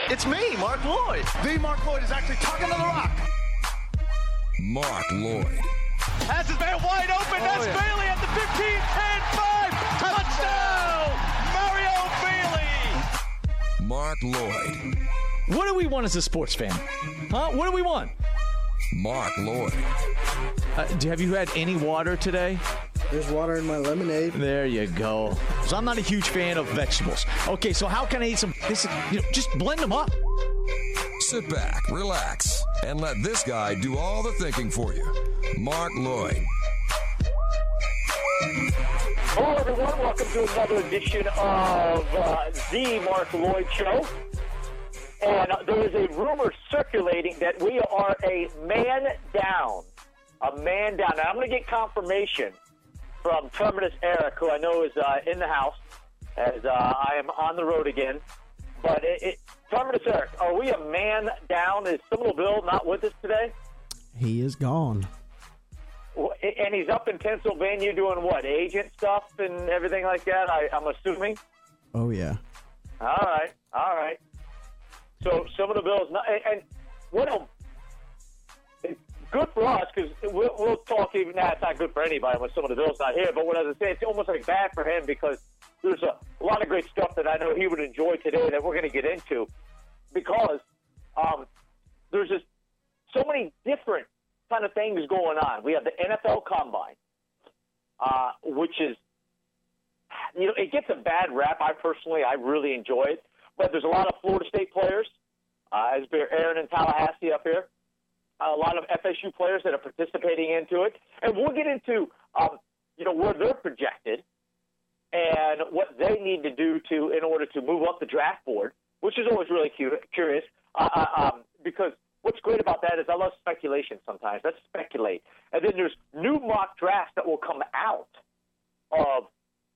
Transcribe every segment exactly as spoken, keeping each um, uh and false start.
It's me, Mark Lloyd. The Mark Lloyd is actually talking to the rock. Mark Lloyd. Has his man wide open. Oh, That's yeah. Bailey at the fifteen, ten, five. Touchdown! Mario Bailey. Mark Lloyd. What do we want as a sports fan? Huh? What do we want? Mark Lloyd. Uh, do, have you had any water today? There's water in my lemonade. There you go. So I'm not a huge fan of vegetables. Okay, so how can I eat some? This, you know, just blend them up. Sit back, relax, and let this guy do all the thinking for you. Mark Lloyd. Hello, everyone. Welcome to another edition of uh, the Mark Lloyd Show. And uh, there is a rumor circulating that we are a man down. A man down. Now, I'm going to get confirmation from Terminus Eric, who I know is uh, in the house, as uh, I am on the road again. But it, it, Terminus Eric, are we a man down? Is Seminole Bill not with us today? He is gone. And he's up in Pennsylvania doing what? Agent stuff and everything like that, I, I'm assuming? Oh, yeah. All right. All right. So some of the bills, not, and, and what a, it's good for us because we'll, we'll talk even now. It's not good for anybody when some of the bills not here. But what I was saying, it's almost like bad for him because there's a, a lot of great stuff that I know he would enjoy today that we're going to get into because um, there's just so many different kind of things going on. We have the N F L Combine, uh, which is, you know, it gets a bad rap. I personally, I really enjoy it. But there's a lot of Florida State players, uh, as Aaron in Tallahassee up here, a lot of F S U players that are participating into it. And we'll get into, um, you know, where they're projected and what they need to do to in order to move up the draft board, which is always really cu- curious uh, um, because what's great about that is I love speculation sometimes. Let's speculate. And then there's new mock drafts that will come out of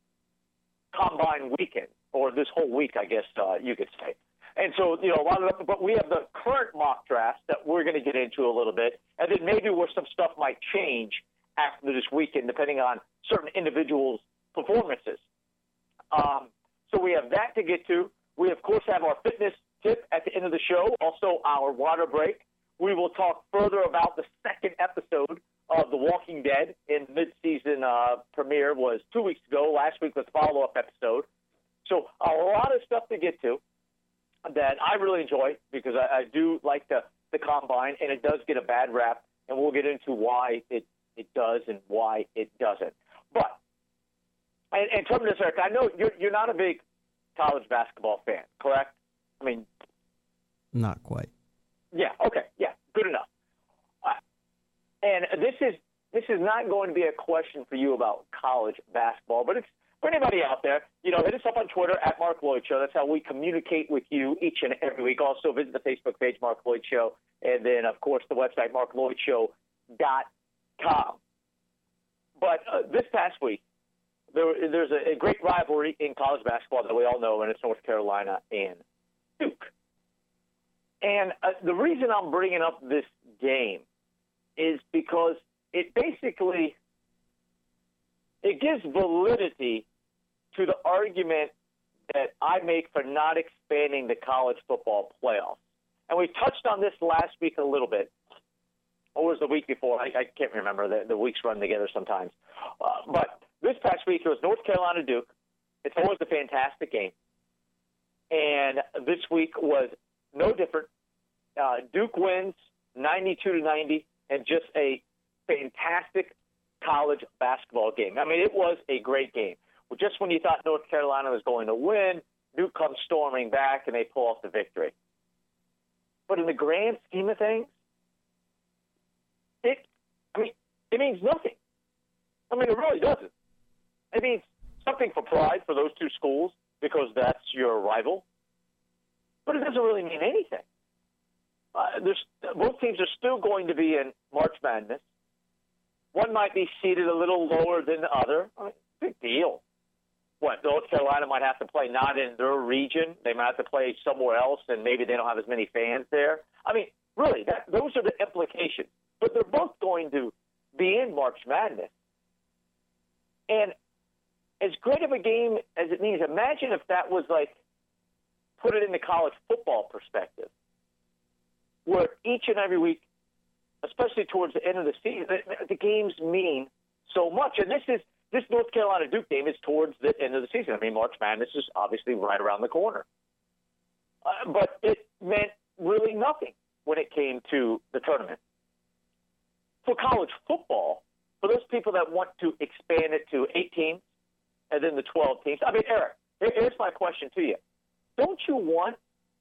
Combine weekend. Or this whole week, I guess uh, you could say. And so, you know, a lot of them, but we have the current mock drafts that we're going to get into a little bit, and then maybe where some stuff might change after this weekend, depending on certain individuals' performances. Um, so we have that to get to. We, of course, have our fitness tip at the end of the show, also our water break. We will talk further about the second episode of The Walking Dead in mid-season uh, premiere was two weeks ago. Last week was follow-up episode. So a lot of stuff to get to that I really enjoy because I, I do like the, the Combine, and it does get a bad rap, and we'll get into why it, it does and why it doesn't. But, and, and Terminus Eric, I know you're, you're not a big college basketball fan, correct? I mean, Not quite. yeah, okay, yeah, good enough. Uh, and this is this is not going to be a question for you about college basketball, but it's for anybody out there, you know, hit us up on Twitter at Mark Lloyd Show. That's how we communicate with you each and every week. Also, visit the Facebook page, Mark Lloyd Show, and then, of course, the website, mark lloyd show dot com. But uh, this past week, there, there's a, a great rivalry in college basketball that we all know, and it's North Carolina and Duke. And uh, the reason I'm bringing up this game is because it basically it gives validity to the argument that I make for not expanding the college football playoffs. And we touched on this last week a little bit. Or was the week before? I, I can't remember. The, the weeks run together sometimes. Uh, but this past week, it was North Carolina Duke. It's always a fantastic game. And this week was no different. Uh, Duke wins ninety-two to ninety, and just a fantastic college basketball game. I mean, it was a great game. Well, just when you thought North Carolina was going to win, Duke comes storming back, and they pull off the victory. But in the grand scheme of things, it, I mean, it means nothing. I mean, it really doesn't. It means something for pride for those two schools because that's your rival. But it doesn't really mean anything. Uh, there's, both teams are still going to be in March Madness. One might be seated a little lower than the other. I mean, big deal. What, North Carolina might have to play not in their region. They might have to play somewhere else, and maybe they don't have as many fans there. I mean, really, that, those are the implications. But they're both going to be in March Madness. And as great of a game as it means, imagine if that was like put it in the college football perspective, where each and every week, especially towards the end of the season, the, the games mean so much. And this is this North Carolina Duke game is towards the end of the season. I mean, March Madness is obviously right around the corner. Uh, but it meant really nothing when it came to the tournament. For college football, for those people that want to expand it to eight teams and then the twelve teams, I mean, Eric, here's my question to you. Don't you want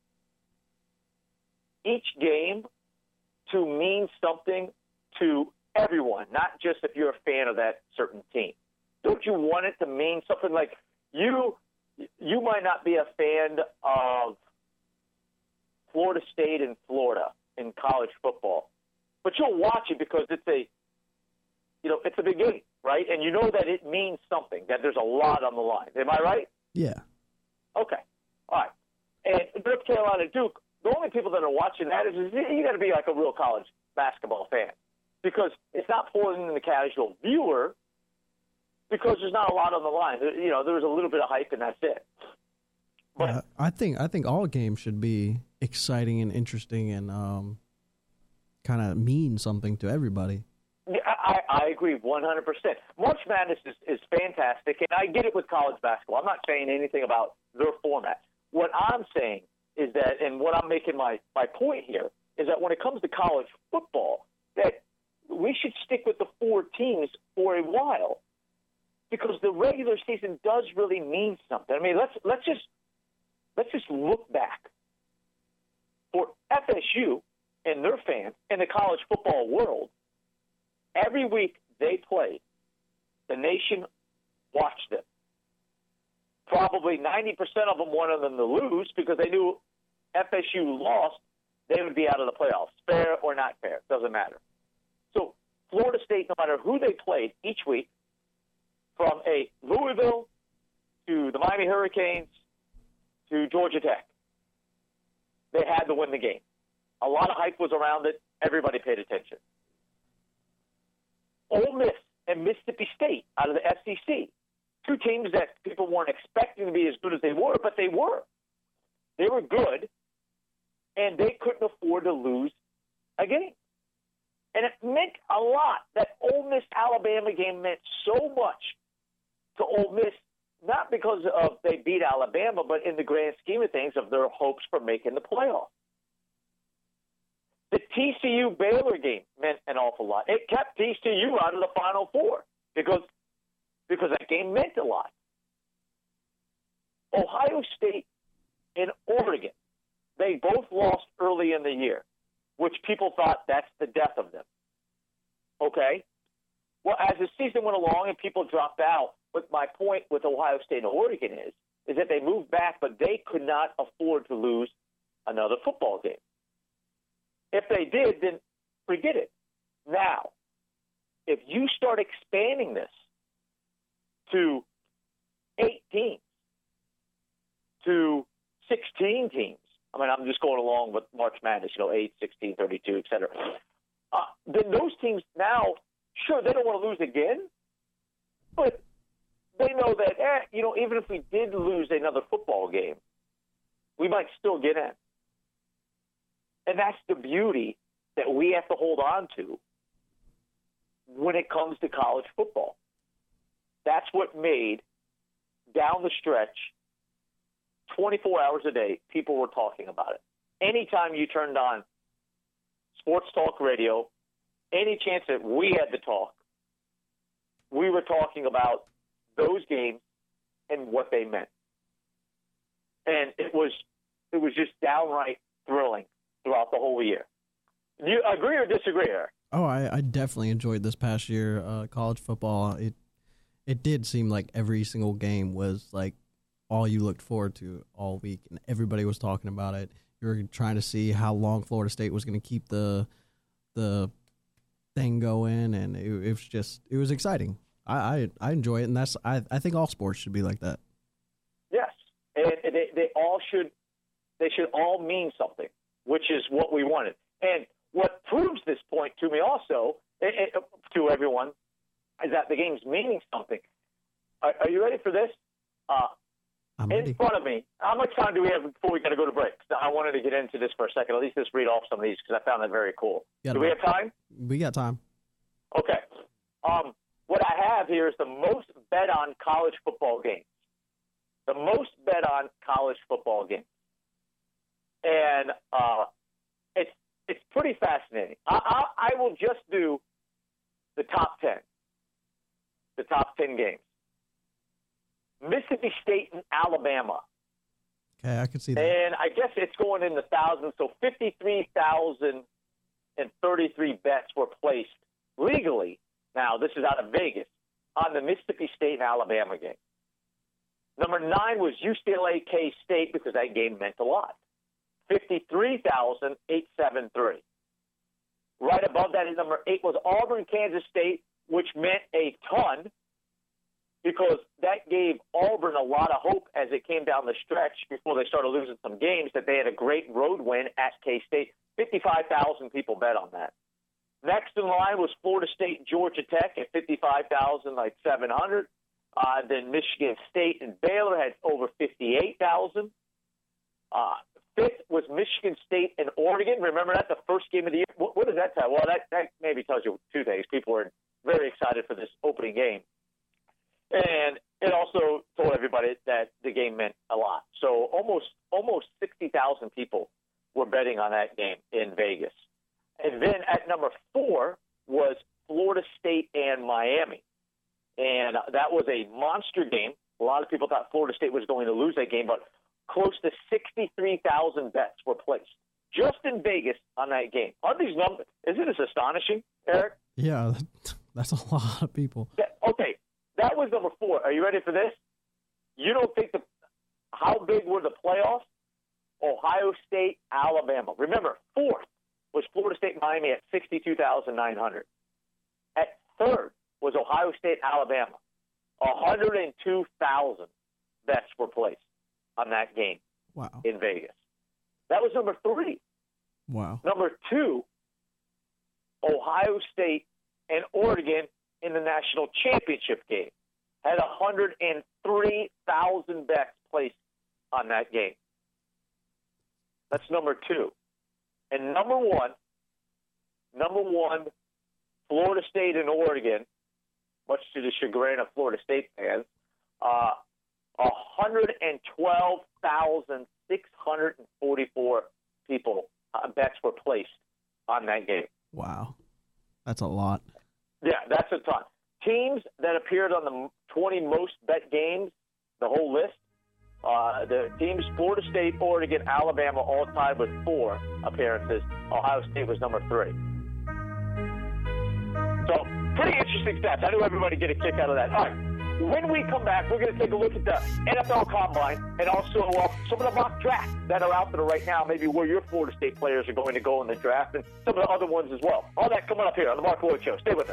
each game to mean something to everyone, not just if you're a fan of that certain team? Don't you want it to mean something like you you might not be a fan of Florida State and Florida in college football, but you'll watch it because it's a you know, it's a big game, right? And you know that it means something, that there's a lot on the line. Am I right? Yeah. Okay. All right. And North Carolina Duke, the only people that are watching that is, is you got to be like a real college basketball fan, because it's not pulling in the casual viewer, because there's not a lot on the line. There, you know, there's a little bit of hype and that's it. But Uh, I think I think all games should be exciting and interesting and um, kind of mean something to everybody. yeah, I, I agree one hundred percent. March Madness is, is fantastic, and I get it with college basketball. I'm not saying anything about their format. What I'm saying is that, and what I'm making my, my point here, is that when it comes to college football, that we should stick with the four teams for a while, because the regular season does really mean something. I mean, let's let's just let's just look back. For F S U and their fans in the college football world, every week they played, the nation watched them. Probably ninety percent of them wanted them to lose because they knew F S U lost, they would be out of the playoffs. Fair or not fair, doesn't matter. So Florida State, no matter who they played each week, from a Louisville to the Miami Hurricanes to Georgia Tech, they had to win the game. A lot of hype was around it. Everybody paid attention. Ole Miss and Mississippi State out of the S E C, two teams that people weren't expecting to be as good as they were, but they were. They were good, and they couldn't afford to lose a game. And it meant a lot. That Ole Miss-Alabama game meant so much to Ole Miss, not because of they beat Alabama, but in the grand scheme of things of their hopes for making the playoffs. The T C U-Baylor game meant an awful lot. It kept T C U out of the Final Four because, because that game meant a lot. Ohio State and Oregon, they both lost early in the year, which people thought that's the death of them. Okay? Well, as the season went along and people dropped out, but my point with Ohio State and Oregon is, is that they moved back, but they could not afford to lose another football game. If they did, then forget it. Now, if you start expanding this to eight teams, to sixteen teams, I mean, I'm just going along with March Madness, you know, eight, sixteen, thirty-two, et cetera. Uh, then those teams now, sure, they don't want to lose again, but they know that, eh, you know, even if we did lose another football game, we might still get in. And that's the beauty that we have to hold on to when it comes to college football. That's what made, down the stretch, twenty-four hours a day, people were talking about it. Anytime you turned on sports talk radio, any chance that we had to talk, we were talking about those games and what they meant. And it was it was just downright thrilling throughout the whole year. Do you agree or disagree, Eric? Oh, I, I definitely enjoyed this past year, uh, college football. It it did seem like every single game was like all you looked forward to all week, and everybody was talking about it. You were trying to see how long Florida State was going to keep the the thing going, and it, it was just it was exciting. I, I I enjoy it, and that's I I think all sports should be like that. Yes, and they they all should they should all mean something, which is what we wanted. And what proves this point to me also, it, it, to everyone, is that the game's meaning something. Are, are you ready for this? Uh, I'm in ready. front of me. How much time do we have before we got to go to break? I wanted to get into this for a second, at least just read off some of these because I found that very cool. Got do we it. have time? We got time. Okay. Um, what I have here is the most bet on college football games. The most bet on college football games. And uh, it's it's pretty fascinating. I, I, I will just do the top ten. The top ten games. Mississippi State and Alabama. Okay, I can see that. And I guess it's going in the thousands. So fifty-three thousand thirty-three bets were placed legally. Now, this is out of Vegas on the Mississippi State and Alabama game. Number nine was U C L A K-State because that game meant a lot. fifty-three thousand eight hundred seventy-three. Right above that, number eight was Auburn, Kansas State, which meant a ton because that gave Auburn a lot of hope as it came down the stretch before they started losing some games that they had a great road win at K-State. fifty-five thousand people bet on that. Next in line was Florida State, Georgia Tech at fifty-five thousand, like seven hundred. Uh, then Michigan State and Baylor had over fifty-eight thousand. Uh, fifth was Michigan State and Oregon. Remember that, the first game of the year? What, what does that tell? Well, that, that maybe tells you two things. People were very excited for this opening game. And it also told everybody that the game meant a lot. So almost almost sixty thousand people were betting on that game in Vegas. And then at number four was Florida State and Miami. And that was a monster game. A lot of people thought Florida State was going to lose that game, but close to sixty-three thousand bets were placed just in Vegas on that game. Aren't these numbers? Isn't this astonishing, Eric? Yeah, that's a lot of people. That, okay, that was number four. Are you ready for this? You don't think the how big were the playoffs? Ohio State, Alabama. Remember, fourth was Florida State, Miami at sixty-two thousand nine hundred. At third was Ohio State, Alabama. one hundred two thousand bets were placed on that game. Wow. In Vegas. That was number three. Wow. Number two, Ohio State and Oregon in the national championship game had one hundred three thousand bets placed on that game. That's number two. And number one, number one, Florida State and Oregon, much to the chagrin of Florida State fans, uh, one hundred twelve thousand six hundred forty-four people, uh, bets were placed on that game. Wow. That's a lot. Yeah, that's a ton. Teams that appeared on the twenty most bet games, the whole list, uh, the teams Florida State, Oregon, Alabama all tied with four appearances. Ohio State was number three. So, pretty interesting stats. I knew everybody get a kick out of that. All right. When we come back, we're going to take a look at the N F L Combine and also uh, some of the mock drafts that are out there right now, maybe where your Florida State players are going to go in the draft and some of the other ones as well. All that coming up here on the Mark Lloyd Show. Stay with us.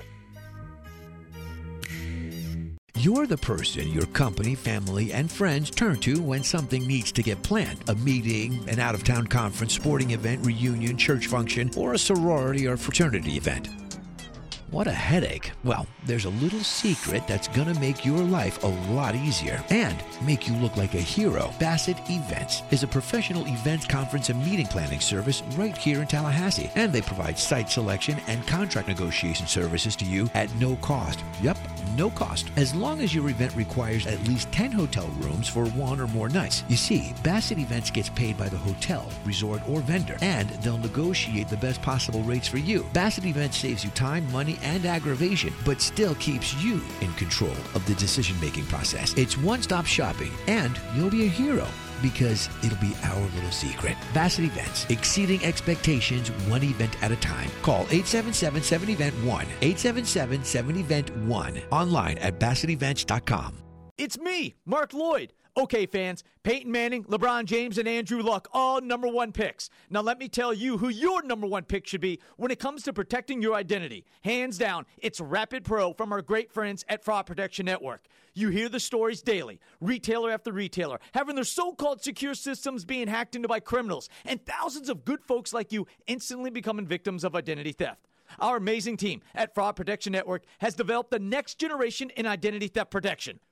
You're the person your company, family, and friends turn to when something needs to get planned. A meeting, an out-of-town conference, sporting event, reunion, church function, or a sorority or fraternity event. What a headache. Well, there's a little secret that's going to make your life a lot easier and make you look like a hero. Bassett Events is a professional events, conference, and meeting planning service right here in Tallahassee. And they provide site selection and contract negotiation services to you at no cost. Yep, no cost. As long as your event requires at least ten hotel rooms for one or more nights. You see, Bassett Events gets paid by the hotel, resort, or vendor, and they'll negotiate the best possible rates for you. Bassett Events saves you time, money, and aggravation, but still keeps you in control of the decision-making process. It's one-stop shopping, and you'll be a hero because it'll be our little secret. Bassett Events, exceeding expectations one event at a time. Call eight seven seven, seven event one, eight seven seven, seven event one, online at bassett events dot com. It's me, Mark Lloyd. Okay, fans, Peyton Manning, LeBron James, and Andrew Luck, all number one picks. Now let me tell you who your number one pick should be when it comes to protecting your identity. Hands down, it's Rapid Pro from our great friends at Fraud Protection Network. You hear the stories daily, retailer after retailer, having their so-called secure systems being hacked into by criminals, and thousands of good folks like you instantly becoming victims of identity theft. Our amazing team at Fraud Protection Network has developed the next generation in identity theft protection.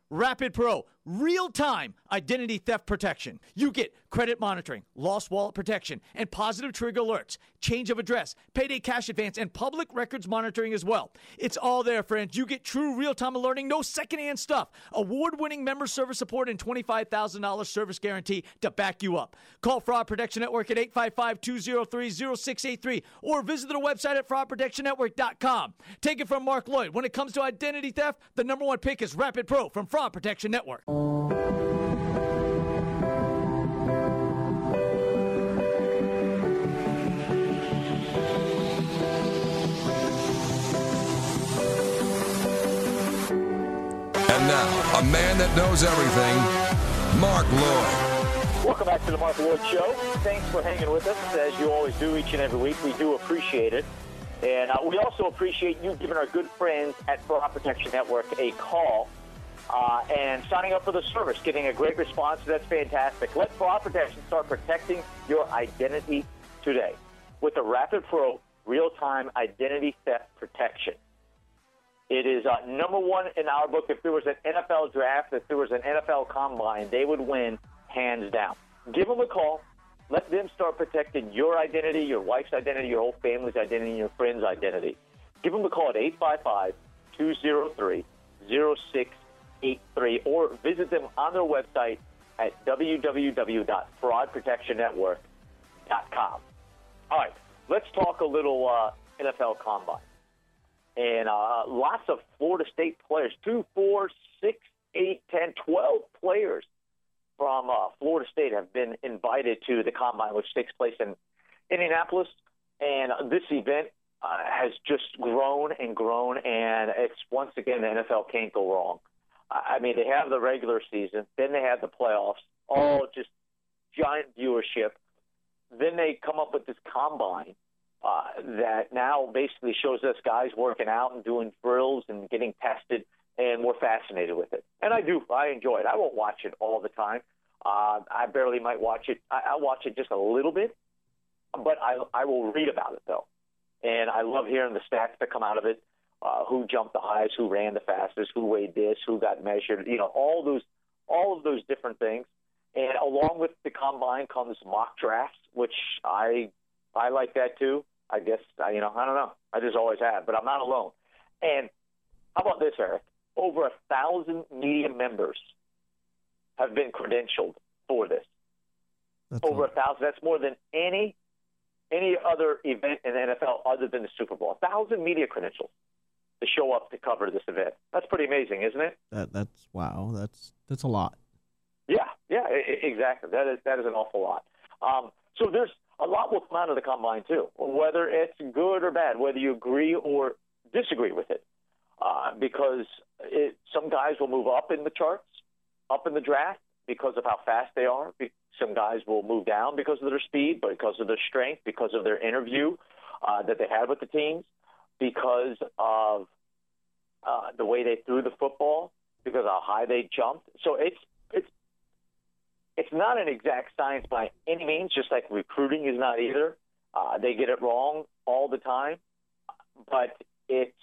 Rapid Pro, real-time identity theft protection. You get credit monitoring, lost wallet protection, and positive trigger alerts, change of address, payday cash advance, and public records monitoring as well. It's all there, friends. You get true real-time alerting, no secondhand stuff, award-winning member service support, and twenty-five thousand dollars service guarantee to back you up. Call Fraud Protection Network at eight five five, two oh three, oh six eight three or visit their website at fraud protection network dot com. Take it from Mark Lloyd. When it comes to identity theft, the number one pick is Rapid Pro from Fraud Protection Network. And now, a man that knows everything, Mark Lloyd. Welcome back to the Mark Lloyd Show. Thanks for hanging with us, as you always do each and every week. We do appreciate it. And uh, we also appreciate you giving our good friends at Fraud Protection Network a call uh, and signing up for the service, getting a great response. That's fantastic. Let Fraud Protection start protecting your identity today with the Rapid Pro real-time identity theft protection. It is uh, number one in our book. If there was an N F L draft, if there was an N F L combine, they would win hands down. Give them a call. Let them start protecting your identity, your wife's identity, your whole family's identity, and your friend's identity. Give them a call at eight five five, two oh three, oh six eight three or visit them on their website at w w w dot fraud protection network dot com. All right, let's talk a little uh, N F L combine. And uh, lots of Florida State players, two, four, six, eight, ten, twelve players from uh, Florida State have been invited to the Combine, which takes place in Indianapolis. And this event uh, has just grown and grown, and it's, once again, the N F L can't go wrong. I mean, they have the regular season, then they have the playoffs, all just giant viewership. Then they come up with this Combine uh, that now basically shows us guys working out and doing drills and getting tested, and we're fascinated with it. And I do. I enjoy it. I won't watch it all the time. Uh, I barely might watch it. I, I watch it just a little bit, but I, I will read about it, though. And I love hearing the stats that come out of it, uh, who jumped the highest, who ran the fastest, who weighed this, who got measured, you know, all those, all of those different things. And along with the Combine comes mock drafts, which I I like that, too. I guess, you know, I don't know. I just always have, but I'm not alone. And how about this, Eric? Over a thousand media members have been credentialed for this. That's Over a thousand. That's more than any any other event in the N F L other than the Super Bowl. A thousand media credentials to show up to cover this event. That's pretty amazing, isn't it? That that's wow. That's that's a lot. Yeah, yeah, exactly. That is that is an awful lot. Um, so there's a lot will come out of the Combine too, whether it's good or bad, whether you agree or disagree with it. Uh, because it, some guys will move up in the charts, up in the draft because of how fast they are. Some guys will move down because of their speed, because of their strength, because of their interview uh, that they had with the teams, because of uh, the way they threw the football, because of how high they jumped. So it's it's it's not an exact science by any means, just like recruiting is not either. Uh, they get it wrong all the time, but it's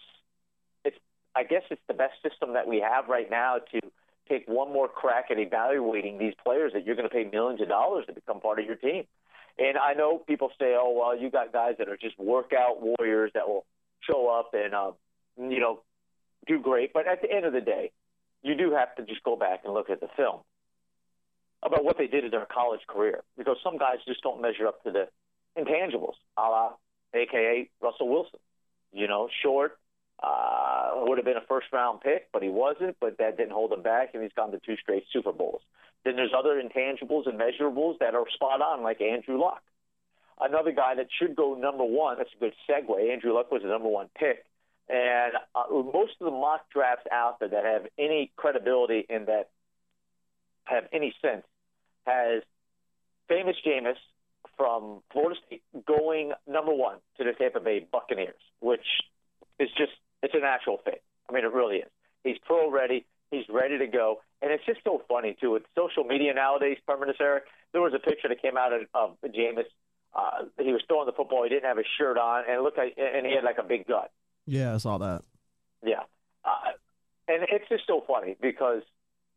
I guess it's the best system that we have right now to take one more crack at evaluating these players that you're going to pay millions of dollars to become part of your team. And I know people say, oh, well, you got guys that are just workout warriors that will show up and, uh, you know, do great. But at the end of the day, you do have to just go back and look at the film about what they did in their college career, because some guys just don't measure up to the intangibles, a la A K A Russell Wilson. You know, short, Uh, would have been a first-round pick, but he wasn't, but that didn't hold him back, and he's gone to two straight Super Bowls. Then there's other intangibles and measurables that are spot on, like Andrew Luck. Another guy that should go number one, that's a good segue, Andrew Luck was the number one pick, and uh, most of the mock drafts out there that have any credibility and that have any sense has Famous Jameis from Florida State going number one to the Tampa Bay Buccaneers, which is just it's a natural fit. I mean, it really is. He's pro-ready. He's ready to go. And it's just so funny, too. With social media nowadays, Permanus Eric, there was a picture that came out of, of Jameis. Uh, he was throwing the football. He didn't have his shirt on, and it looked like, and he had like a big gut. Yeah, I saw that. Yeah. Uh, and it's just so funny because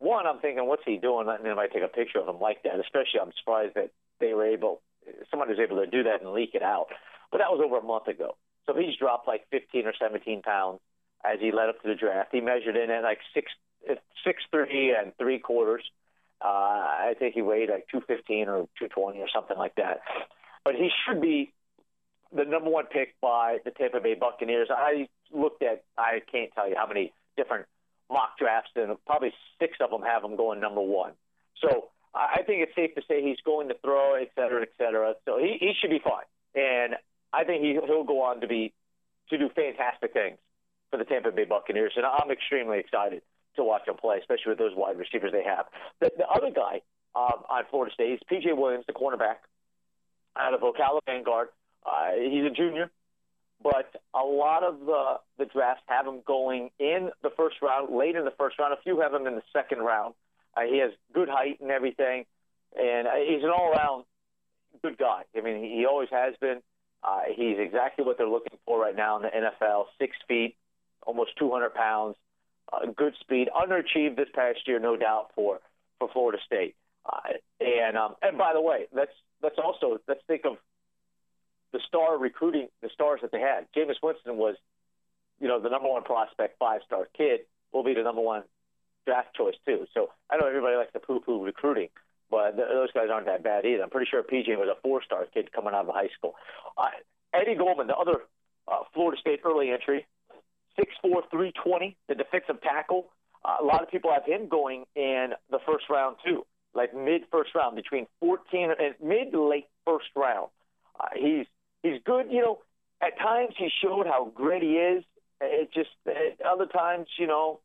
one, I'm thinking, what's he doing? Letting anybody take a picture of him like that? Especially, I'm surprised that they were able, someone was able to do that and leak it out. But that was over a month ago. So he's dropped like fifteen or seventeen pounds as he led up to the draft. He measured in at like six, six three and three quarters. Uh, I think he weighed like two fifteen or two twenty or something like that. But he should be the number one pick by the Tampa Bay Buccaneers. I looked at, I can't tell you how many different mock drafts, and probably six of them have him going number one. So I think it's safe to say he's going to throw, et cetera, et cetera. So he, he should be fine. And I think he, he'll go on to be to do fantastic things for the Tampa Bay Buccaneers. And I'm extremely excited to watch him play, especially with those wide receivers they have. The, the other guy um, on Florida State is P J Williams, the cornerback out of Ocala Vanguard. Uh, he's a junior, but a lot of the, the drafts have him going in the first round, late in the first round. A few have him in the second round. Uh, he has good height and everything, and uh, he's an all-around good guy. I mean, he, he always has been. Uh, he's exactly what they're looking for right now in the N F L. Six feet, almost two hundred pounds, uh, good speed. Underachieved this past year, no doubt, for, for Florida State. Uh, and um, and by the way, let's let's also let's think of the star recruiting, the stars that they had. Jameis Winston was, you know, the number one prospect, five-star kid. Will be the number one draft choice too. So I know everybody likes to poo-poo recruiting, but th- those guys aren't that bad either. I'm pretty sure P J was a four-star kid coming out of high school. Uh, Eddie Goldman, the other uh, Florida State early entry, six four, three twenty, the defensive tackle. Uh, a lot of people have him going in the first round too, like mid-first round, between fourteen and mid to late first round. Uh, he's he's good. You know, at times he showed how great he is. It just at other times, you know,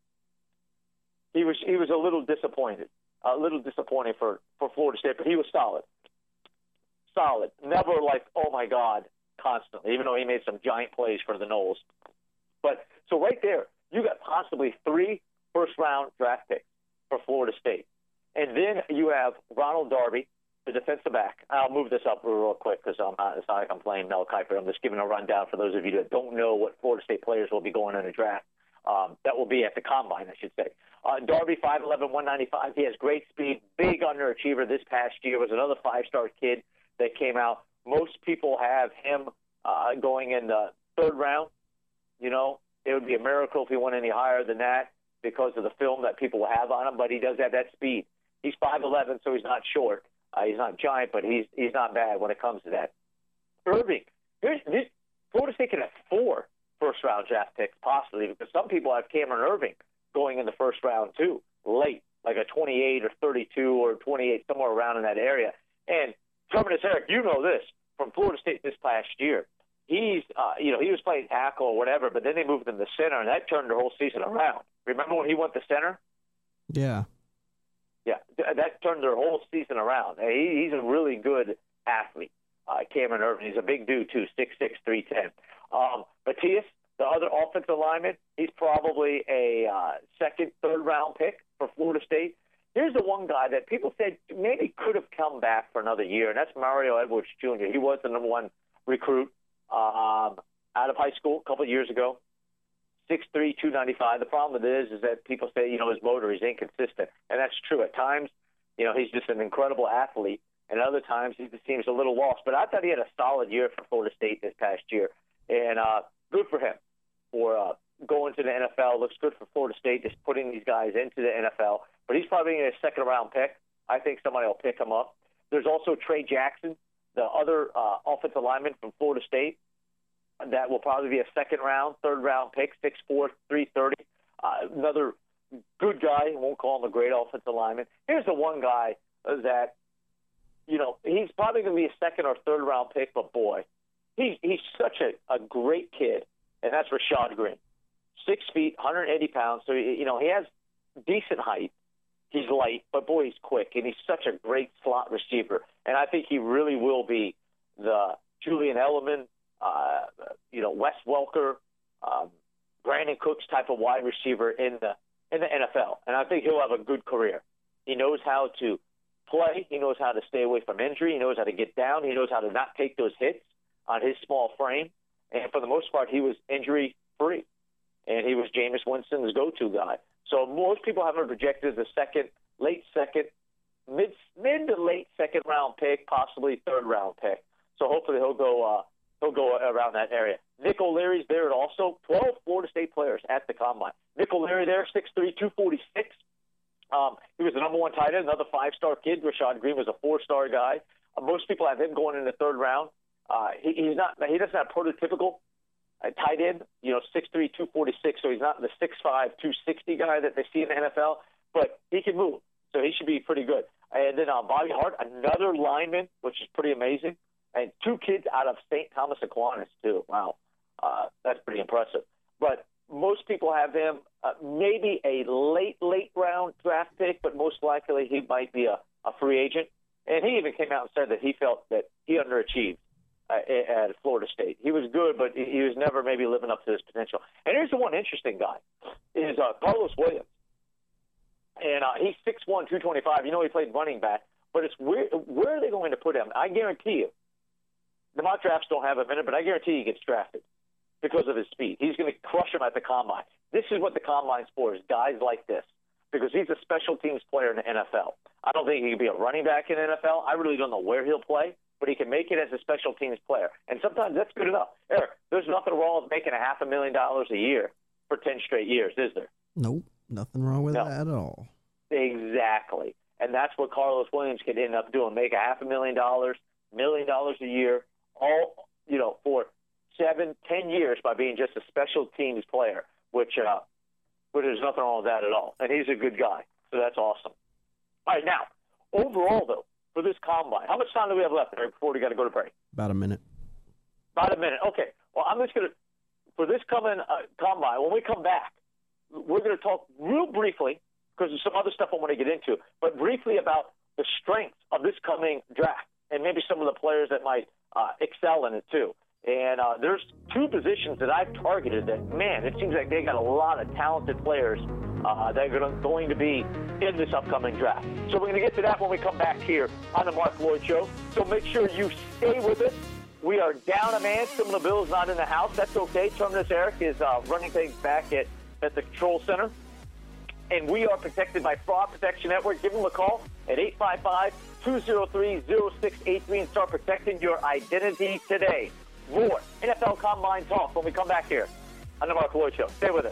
he was he was a little disappointed, a little disappointing for, for Florida State, but he was solid, solid. Never like, oh my God, constantly. Even though he made some giant plays for the Noles. But so right there, you got possibly three first-round draft picks for Florida State. And then you have Ronald Darby, the defensive back. I'll move this up real, real quick because I'm not, it's not like I'm playing Mel Kiper. I'm just giving a rundown for those of you that don't know what Florida State players will be going in the draft. Um, that will be at the Combine, I should say. Uh, Darby, five eleven, one ninety-five. He has great speed, big underachiever this past year. Was another five-star kid that came out. Most people have him uh, going in the third round. You know, it would be a miracle if he went any higher than that because of the film that people have on him, but he does have that speed. He's five eleven, so he's not short. Uh, he's not giant, but he's he's not bad when it comes to that. Irving, here's this, Florida State can have four first-round draft picks possibly because some people have Cameron Irving going in the first round too, late, like a twenty-eight or thirty-two or twenty-eight, somewhere around in that area. And Terminus Eric, you know this from Florida State this past year. He's, uh, you know, he was playing tackle or whatever, but then they moved him to center, and that turned their whole season around. Remember when he went to center? Yeah. Yeah, that turned their whole season around. He, he's a really good athlete, uh, Cameron Irving. He's a big dude, too, six six, three ten. Um, Matthias, the other offensive lineman, he's probably a uh, second, third-round pick for Florida State. Here's the one guy that people said maybe could have come back for another year, and that's Mario Edwards Junior He was the number one recruit um, out of high school a couple of years ago. six three, two ninety-five. The problem with it is, is that people say, you know, his motor is inconsistent. And that's true. At times, you know, he's just an incredible athlete. And other times, he just seems a little lost. But I thought he had a solid year for Florida State this past year. And uh, good for him for uh, going to the N F L. Looks good for Florida State, just putting these guys into the N F L. But he's probably in a second-round pick. I think somebody will pick him up. There's also Trey Jackson, the other uh, offensive lineman from Florida State. That will probably be a second-round, third-round pick, six four, three thirty. Uh, another good guy. Won't call him a great offensive lineman. Here's the one guy that, you know, he's probably going to be a second- or third-round pick, but, boy, he's, he's such a, a great kid, and that's Rashad Green. Six feet, one hundred eighty pounds. So, you know, he has decent height. He's light, but, boy, he's quick, and he's such a great slot receiver. And I think he really will be the Julian Edelman, Uh, you know, Wes Welker, um, Brandon Cooks type of wide receiver in the in the N F L, and I think he'll have a good career. He knows how to play. He knows how to stay away from injury. He knows how to get down. He knows how to not take those hits on his small frame. And for the most part, he was injury free, and he was Jameis Winston's go-to guy. So most people have him projected as a second, late second, mid mid to late second round pick, possibly third round pick. So hopefully he'll go uh, he'll go around that area. Nick O'Leary's there also. twelve Florida State players at the combine. Nick O'Leary there, six three, two forty-six. Um, he was the number one tight end, another five-star kid. Rashad Green was a four-star guy. Uh, most people have him going in the third round. Uh, he, he's not. He doesn't have prototypical uh, tight end. You know, six three, two forty-six. So he's not the six five, two sixty guy that they see in the N F L. But he can move, so he should be pretty good. And then uh, Bobby Hart, another lineman, which is pretty amazing. And two kids out of Saint Thomas Aquinas too. Wow, uh, that's pretty impressive. But most people have him uh, maybe a late, late round draft pick, but most likely he might be a, a free agent. And he even came out and said that he felt that he underachieved uh, at Florida State. He was good, but he was never maybe living up to his potential. And here's the one interesting guy is uh, Carlos Williams. And uh, he's six one, two twenty-five. You know he played running back. But it's where, where are they going to put him? I guarantee you, the mock drafts don't have him in it, but I guarantee he gets drafted because of his speed. He's going to crush him at the combine. This is what the combine's for, is guys like this, because he's a special teams player in the N F L. I don't think he can be a running back in the N F L. I really don't know where he'll play, but he can make it as a special teams player. And sometimes that's good enough. Eric, there's nothing wrong with making a half a million dollars a year for ten straight years, is there? Nope, nothing wrong with no. that at all. Exactly. And that's what Carlos Williams could end up doing, make a half a million dollars, million dollars a year, all, you know, for seven, ten years by being just a special teams player, which, uh, but there's nothing wrong with that at all. And he's a good guy, so that's awesome. All right, now, overall, though, for this combine, how much time do we have left, Eric, before we got to go to break? About a minute. About a minute. Okay. Well, I'm just going to, for this coming uh, combine, when we come back, we're going to talk real briefly, because there's some other stuff I want to get into, but briefly about the strengths of this coming draft and maybe some of the players that might uh, excel in it, too. And uh, there's two positions that I've targeted that, man, it seems like they got a lot of talented players uh, that are going to be in this upcoming draft. So we're going to get to that when we come back here on the Mark Lloyd Show. So make sure you stay with us. We are down a man. Some of the Bills not in the house. That's okay. Terminus Eric is uh, running things back at, at the control center. And we are protected by Fraud Protection Network. Give them a call at eight five five, two oh three, oh six eight three and start protecting your identity today. More N F L Combine talk when we come back here on the Mark Lloyd Show. Stay with us.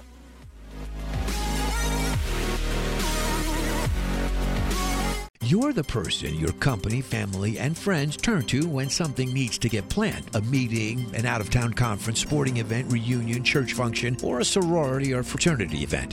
You're the person your company, family, and friends turn to when something needs to get planned. A meeting, an out-of-town conference, sporting event, reunion, church function, or a sorority or fraternity event.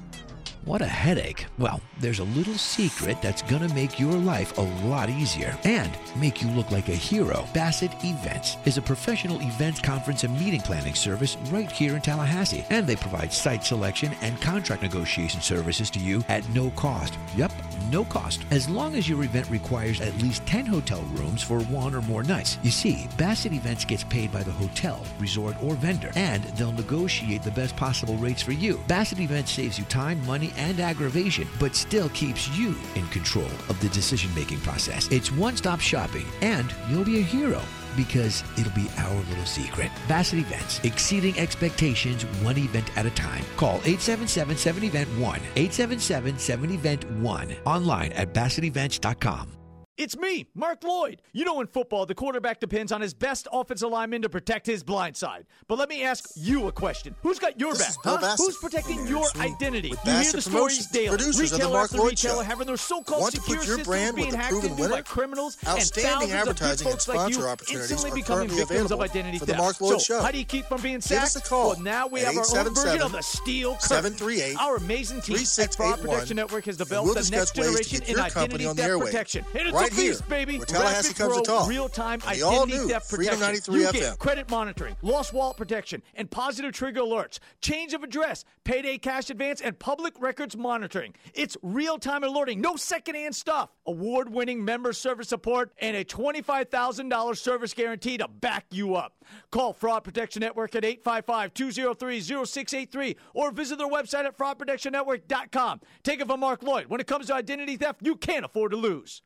What a headache. Well, there's a little secret that's gonna make your life a lot easier and make you look like a hero. Bassett Events is a professional events, conference, and meeting planning service right here in Tallahassee. And they provide site selection and contract negotiation services to you at no cost. Yep, no cost. As long as your event requires at least ten hotel rooms for one or more nights. You see, Bassett Events gets paid by the hotel, resort, or vendor, and they'll negotiate the best possible rates for you. Bassett Events saves you time, money, and aggravation, but still keeps you in control of the decision-making process. It's one-stop shopping, and you'll be a hero because it'll be our little secret. Bassett Events, exceeding expectations one event at a time. Call eight seven seven, seven event one, eight seven seven, seven event one, online at bassett events dot com. It's me, Mark Lloyd. You know in football, the quarterback depends on his best offensive lineman to protect his blind side. But let me ask you a question. Who's got your This back? is Huh? Who's protecting your identity? with You hear Bassett the stories Promotions, daily. producers of the Retailer Mark after Lloyd retailer Show. having their so-called Want to secure put your systems brand being with a hacked proven into winner? by criminals and Outstanding thousands of good advertising and folks like sponsor you opportunities instantly are becoming currently victims of available identity for the theft. Mark Lloyd so Show. how do you keep from being Give sacked? us a call Well, now we at have our own version of the steel seven curtain. three eight, Our amazing team three at six Fraud eight one, Protection Network has and developed we'll the discuss next ways to generation get in your company identity on the theft airway. protection. And it's Right a beast, here, baby. where Tallahassee Rapid comes to Pro talk. real-time On the identity all-new theft Freedom protection. ninety-three You F M. get credit monitoring, lost wallet protection, and positive trigger alerts, change of address, payday cash advance, and public records monitoring. It's real-time alerting, no secondhand stuff. Award-winning member service support, and a twenty-five thousand dollars service guarantee to back you up. Call Fraud Protection Network at eight five five, two oh three, oh six eight three or visit their website at fraud protection network dot com. Take it from Mark Lloyd. When it comes to identity theft, you can't afford to lose.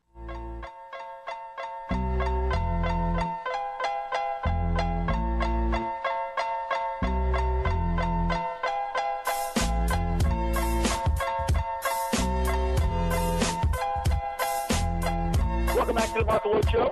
to the Mark Lloyd Show.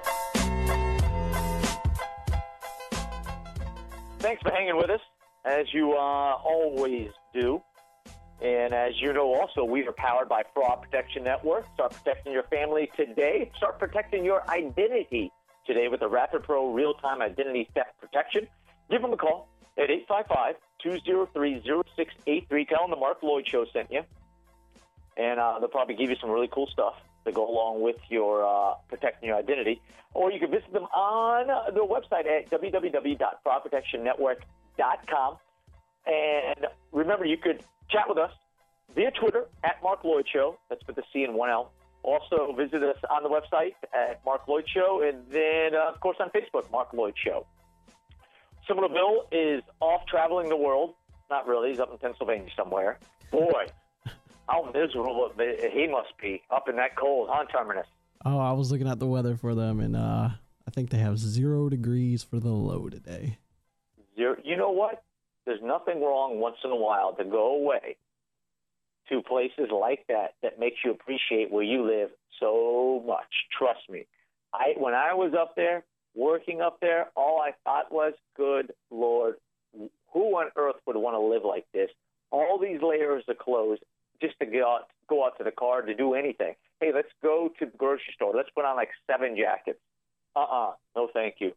Thanks for hanging with us, as you uh, always do. And as you know also, we are powered by Fraud Protection Network. Start protecting your family today. Start protecting your identity today with the Rapid Pro Real-Time Identity Theft Protection. Give them a call at eight five five, two oh three, oh six eight three. Tell them the Mark Lloyd Show sent you. And uh, they'll probably give you some really cool stuff to go along with your uh, protecting your identity. Or you can visit them on their website at w w w dot fraud protection network dot com. And remember, you could chat with us via Twitter at Mark Lloyd Show. That's with the C and one L. Also, visit us on the website at Mark Lloyd Show. And then, uh, of course, on Facebook, Mark Lloyd Show. Seminole Bill is off traveling the world. Not really. He's up in Pennsylvania somewhere. Boy, how miserable he must be up in that cold, huh, Terminus? Oh, I was looking at the weather for them, and uh, I think they have zero degrees for the low today. Zero. You know what? There's nothing wrong once in a while to go away to places like that that makes you appreciate where you live so much. Trust me. I when I was up there, working up there, all I thought was, good Lord, who on earth would want to live like this? All these layers of clothes just to go out, go out to the car to do anything. Hey, let's go to the grocery store. Let's put on like seven jackets. Uh-uh. No, thank you.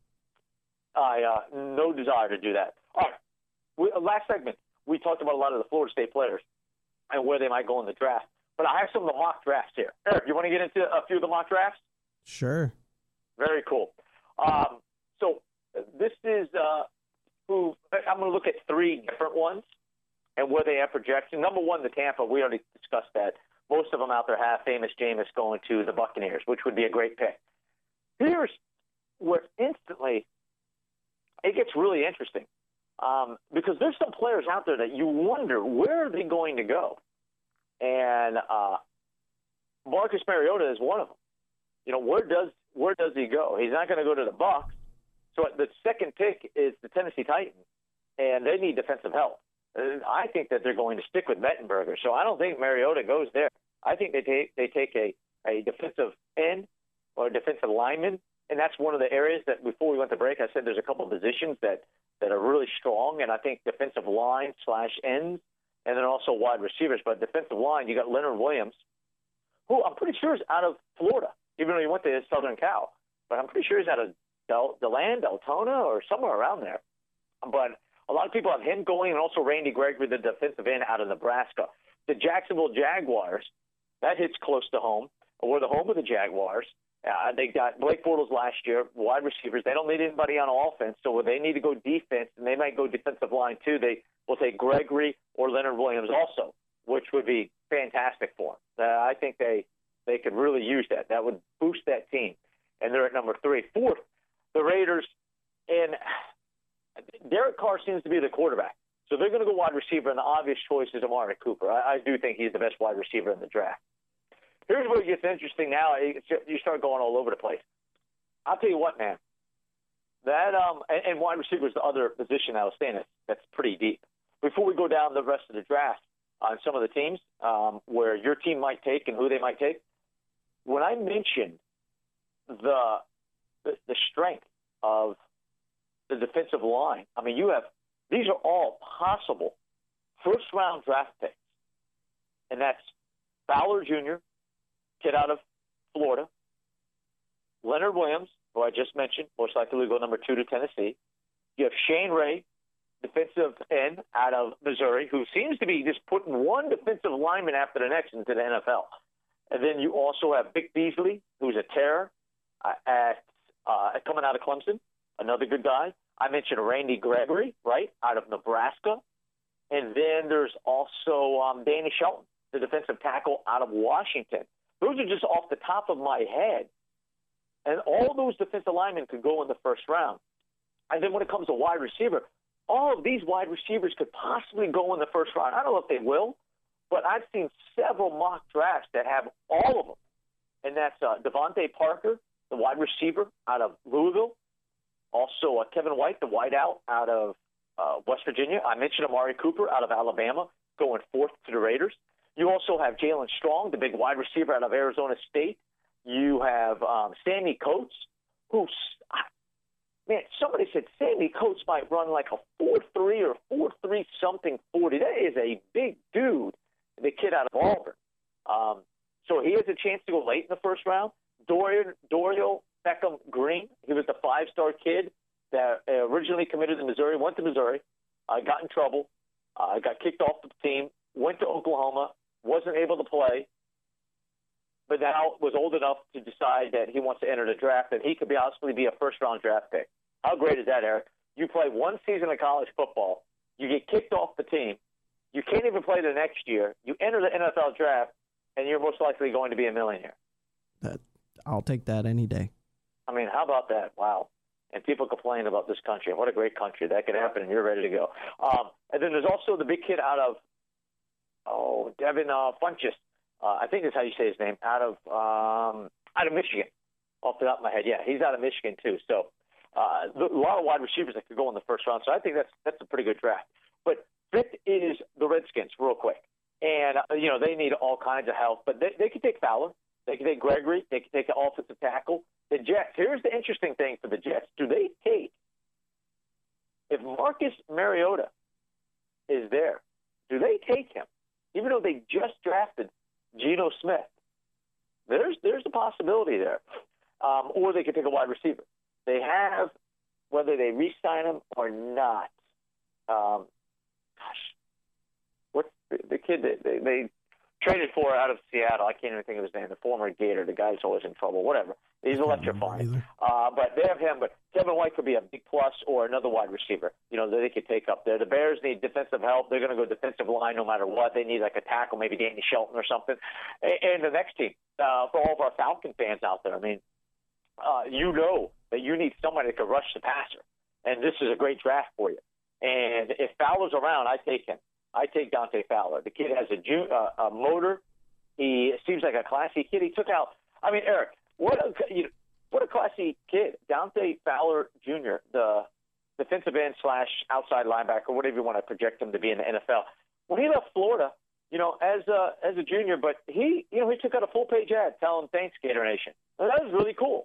I uh, no desire to do that. All right. We, last segment, we talked about a lot of the Florida State players and where they might go in the draft. But I have some of the mock drafts here. Eric, you want to get into a few of the mock drafts? Sure. Very cool. Um, so this is uh, who I'm going to look at three different ones and where they have projection. Number one, the Tampa. We already discussed that. Most of them out there have famous Jameis going to the Buccaneers, which would be a great pick. Here's where instantly it gets really interesting. Um, because there's some players out there that you wonder, where are they going to go? And uh, Marcus Mariota is one of them. You know, where does where does he go? He's not going to go to the Bucs. So the second pick is the Tennessee Titans, and they need defensive help. I think that they're going to stick with Mettenberger. So I don't think Mariota goes there. I think they take they take a, a defensive end or a defensive lineman, and that's one of the areas that before we went to break, I said there's a couple of positions that, that are really strong, and I think defensive line slash ends, and then also wide receivers. But defensive line, you got Leonard Williams, who I'm pretty sure is out of Florida, even though he went to Southern Cal. But I'm pretty sure he's out of Del, DeLand, Deltona, or somewhere around there. But a lot of people have him going, and also Randy Gregory, the defensive end out of Nebraska. The Jacksonville Jaguars, that hits close to home. We're the home of the Jaguars. Uh, they got Blake Bortles last year, wide receivers. They don't need anybody on offense, so they need to go defense, and they might go defensive line too. They will take Gregory or Leonard Williams also, which would be fantastic for them. Uh, I think they, they could really use that. That would boost that team. And they're at number three. Fourth, the Raiders, and Derek Carr seems to be the quarterback. So they're going to go wide receiver, and the obvious choice is Amari Cooper. I, I do think he's the best wide receiver in the draft. Here's where it gets interesting now. You start going all over the place. I'll tell you what, man. That um, and, and wide receiver is the other position I was saying that's, that's pretty deep. Before we go down the rest of the draft on some of the teams um, where your team might take and who they might take, when I mentioned the the, the strength of the defensive line, I mean, you have these are all possible first-round draft picks, and that's Fowler Junior, kid out of Florida, Leonard Williams, who I just mentioned, most likely will go number two to Tennessee. You have Shane Ray, defensive end out of Missouri, who seems to be just putting one defensive lineman after the next into the N F L. And then you also have Vic Beasley, who's a terror uh, at uh, coming out of Clemson, another good guy. I mentioned Randy Gregory, right, out of Nebraska. And then there's also um, Danny Shelton, the defensive tackle out of Washington. Those are just off the top of my head. And all those defensive linemen could go in the first round. And then when it comes to wide receiver, all of these wide receivers could possibly go in the first round. I don't know if they will, but I've seen several mock drafts that have all of them. And that's uh, Devontae Parker, the wide receiver out of Louisville. Also uh, Kevin White, the wideout out of uh, West Virginia. I mentioned Amari Cooper out of Alabama going fourth to the Raiders. You also have Jalen Strong, the big wide receiver out of Arizona State. You have um, Sammy Coates, who's man. Somebody said Sammy Coates might run like a four three or four three something forty. That is a big dude. The kid out of Auburn. Um, so he has a chance to go late in the first round. Dorian Dorial Beckham Green. He was the five-star kid that originally committed to Missouri. Went to Missouri, uh, got in trouble, uh, got kicked off the team. Went to Oklahoma. Wasn't able to play. But now was old enough to decide that he wants to enter the draft, and he could be possibly be a first-round draft pick. How great is that, Eric? You play one season of college football, you get kicked off the team, you can't even play the next year, you enter the N F L draft, and you're most likely going to be a millionaire. That I'll take that any day. I mean, how about that? Wow. And people complain about this country. What a great country. That could happen, and you're ready to go. Um, and then there's also the big kid out of, oh, Devin uh, Funchess. Uh, I think that's how you say his name, out of um, out of Michigan, off the top of my head. Yeah, he's out of Michigan too. So uh, a lot of wide receivers that could go in the first round. So I think that's that's a pretty good draft. But fifth is the Redskins, real quick. And, uh, you know, they need all kinds of help. But they, they could take Fowler. They could take Gregory. They could take an offensive tackle. The Jets, here's the interesting thing for the Jets. Do they take, if Marcus Mariota is there, do they take him? Even though they just drafted Geno Smith, there's there's a possibility there. Um, or they could take a wide receiver. They have, whether they re-sign him or not. Um, gosh, what's the, the kid that they, they traded for out of Seattle? I can't even think of his name. The former Gator, the guy who's always in trouble. Whatever. He's electrifying. Uh, but they have him. But Kevin White could be a big plus or another wide receiver, you know, that they could take up there. The Bears need defensive help. They're going to go defensive line no matter what. They need like a tackle, maybe Danny Shelton or something. And, and the next team, uh, for all of our Falcon fans out there, I mean, uh, you know that you need somebody that can rush the passer. And this is a great draft for you. And if Fowler's around, I take him. I take Dante Fowler. The kid has a, ju- uh, a motor. He seems like a classy kid. He took out, I mean, Eric, what a, you know, what a classy kid. Dante Fowler Junior, the defensive end slash outside linebacker, whatever you want to project him to be in the N F L. When he left Florida, you know, as a, as a junior, but he, you know, he took out a full-page ad telling thanks, Gator Nation. Well, that was really cool.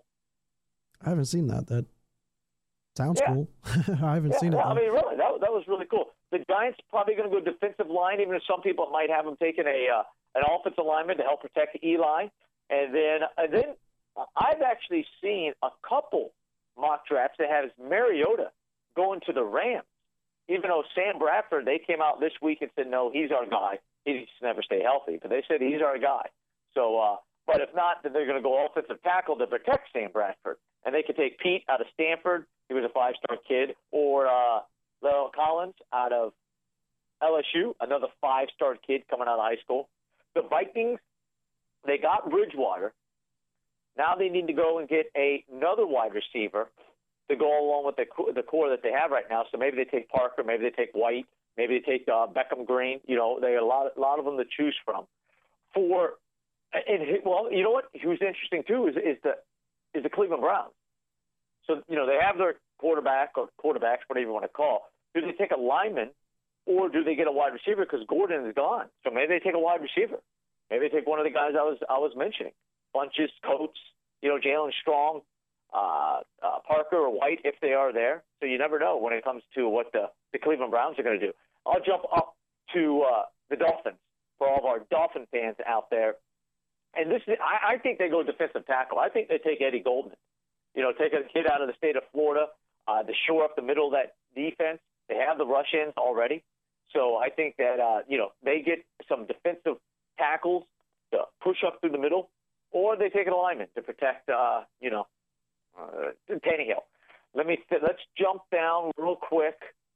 I haven't seen that. That sounds yeah. cool. I haven't yeah, seen it. Well, I mean, really, that, that was really cool. The Giants probably going to go defensive line, even if some people might have them taking a uh, an offensive lineman to help protect Eli. And then, and then I've actually seen a couple mock drafts that has Mariota going to the Rams, even though Sam Bradford, they came out this week and said, no, he's our guy. He just never stay healthy. But they said he's our guy. So, uh, but if not, then they're going to go offensive tackle to protect Sam Bradford. And they could take Pete out of Stanford. He was a five-star kid. Or uh, Lyle Collins out of L S U, another five-star kid coming out of high school. The Vikings, they got Bridgewater. Now they need to go and get a, another wide receiver to go along with the, the core that they have right now. So maybe they take Parker, maybe they take White, maybe they take uh, Beckham Green. You know, they got a lot, a lot of them to choose from. For and well, you know what? Who's interesting too is is the is the Cleveland Browns. So you know they have their quarterback or quarterbacks, whatever you want to call. Do they take a lineman or do they get a wide receiver because Gordon is gone? So maybe they take a wide receiver. Maybe they take one of the guys I was I was mentioning. Bunches, Coates, you know, Jalen Strong, uh, uh, Parker or White, if they are there. So you never know when it comes to what the, the Cleveland Browns are going to do. I'll jump up to uh, the Dolphins for all of our Dolphin fans out there. And this, I, I think they go defensive tackle. I think they take Eddie Goldman. You know, take a kid out of the state of Florida uh, to shore up the middle of that defense. They have the rush ins already. So I think that, uh, you know, they get some defensive tackles to push up through the middle. Or they take an alignment to protect, uh, you know, uh, Tannehill. Let me let's jump down real quick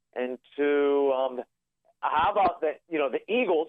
into um, how about that? You know, the Eagles.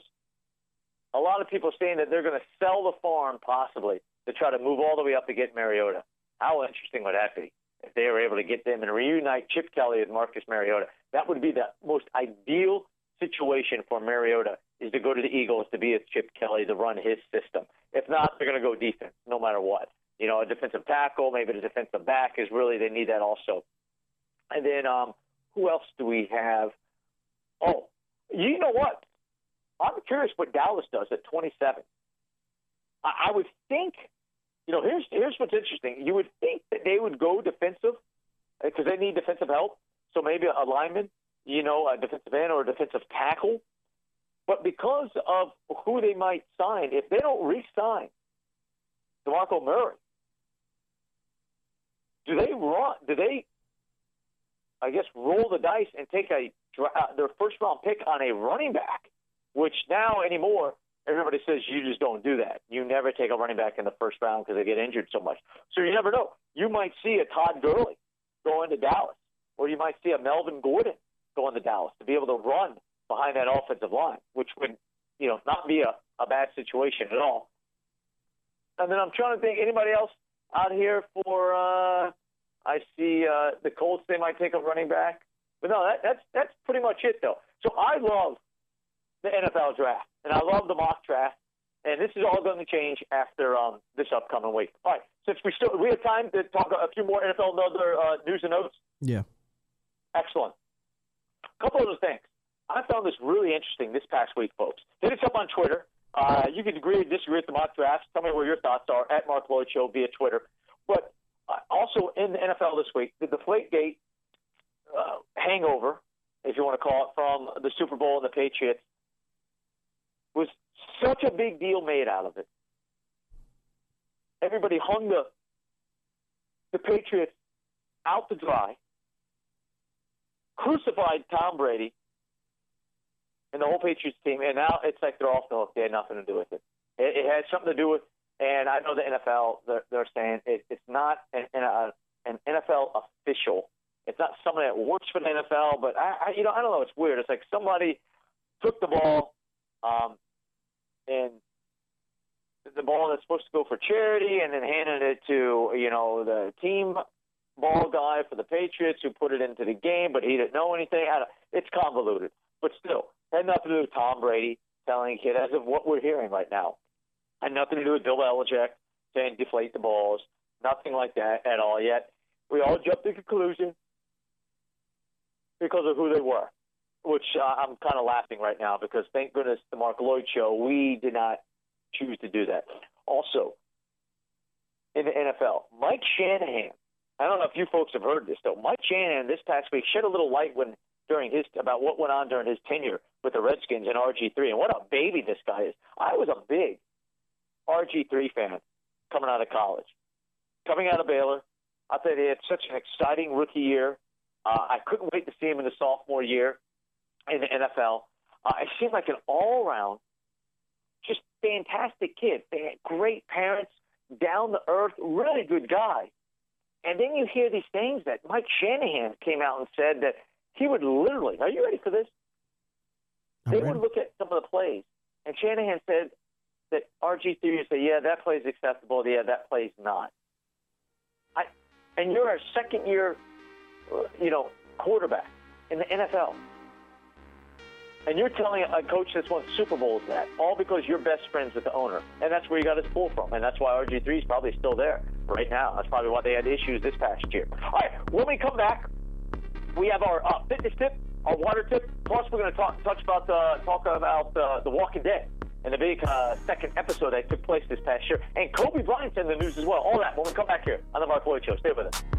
A lot of people are saying that they're going to sell the farm possibly to try to move all the way up to get Mariota. How interesting would that be if they were able to get them and reunite Chip Kelly and Marcus Mariota? That would be the most ideal situation for Mariota, is to go to the Eagles to be with Chip Kelly to run his system. If not, they're going to go defense no matter what. You know, a defensive tackle, maybe the defensive back is really, they need that also. And then um, who else do we have? Oh, you know what? I'm curious what Dallas does at twenty-seven. I, I would think you know, here's here's what's interesting. You would think that they would go defensive because they need defensive help. So maybe a lineman, you know, a defensive end or a defensive tackle. But because of who they might sign, if they don't re-sign DeMarco Murray, do they run? Do they, I guess, roll the dice and take a uh, their first round pick on a running back? Which now anymore, everybody says you just don't do that. You never take a running back in the first round because they get injured so much. So you never know. You might see a Todd Gurley go into Dallas, or you might see a Melvin Gordon go into Dallas to be able to run behind that offensive line, which would, you know, not be a, a bad situation at all. And then I'm trying to think, anybody else out here for, uh, I see uh, the Colts, they might take a running back. But no, that, that's that's pretty much it, though. So I love the N F L draft, and I love the mock draft, and this is all going to change after um, this upcoming week. All right, since we still we have time to talk a few more N F L other, uh, news and notes. Yeah. Excellent. A couple other things. I found this really interesting this past week, folks. Hit us up on Twitter. Uh, you can agree or disagree with the mock drafts. Tell me what your thoughts are at Mark Lloyd Show via Twitter. But uh, also in the N F L this week, the Deflategate uh, hangover, if you want to call it, from the Super Bowl and the Patriots was such a big deal made out of it. Everybody hung the the Patriots out to dry, crucified Tom Brady and the whole Patriots team, and now it's like they're off the hook. They had nothing to do with it. It, it had something to do with, and I know the N F L, they're, they're saying it, it's not an, an, an N F L official. It's not somebody that works for the N F L, but I, I you know, I don't know. It's weird. It's like somebody took the ball, um, and the ball that's supposed to go for charity, and then handed it to, you know, the team ball guy for the Patriots who put it into the game, but he didn't know anything. I don't, it's convoluted, but still, had nothing to do with Tom Brady telling a kid, as of what we're hearing right now. Had nothing to do with Bill Belichick saying deflate the balls, nothing like that at all yet. We all jumped to conclusion because of who they were, which uh, I'm kind of laughing right now because thank goodness the Mark Lloyd Show, we did not choose to do that. Also, in the N F L, Mike Shanahan, I don't know if you folks have heard this, though. Mike Shanahan this past week shed a little light when during his about what went on during his tenure with the Redskins and R G three, and what a baby this guy is. I was a big R G three fan coming out of college. Coming out of Baylor, I thought he had such an exciting rookie year. Uh, I couldn't wait to see him in the sophomore year in the N F L. Uh, it seemed like an all-around, just fantastic kid. They had great parents, down-to-earth, really good guy. And then you hear these things that Mike Shanahan came out and said that he would literally, are you ready for this? I'm they ready. would look at some of the plays, and Shanahan said that R G three would say, yeah, that play's acceptable, yeah, that play's not. I, and you're a second-year, you know, quarterback in the N F L. And you're telling a coach that's won Super Bowls that, all because you're best friends with the owner. And that's where you got his pull from. And that's why R G three is probably still there right now. That's probably why they had issues this past year. All right, when we come back, we have our uh, fitness tip, our water tip. Plus, we're going to talk touch about the, talk about uh, The Walking Dead and the big uh, second episode that took place this past year. And Kobe Bryant's in the news as well. All that when we come back here on the Mark Lloyd Show. Stay with us.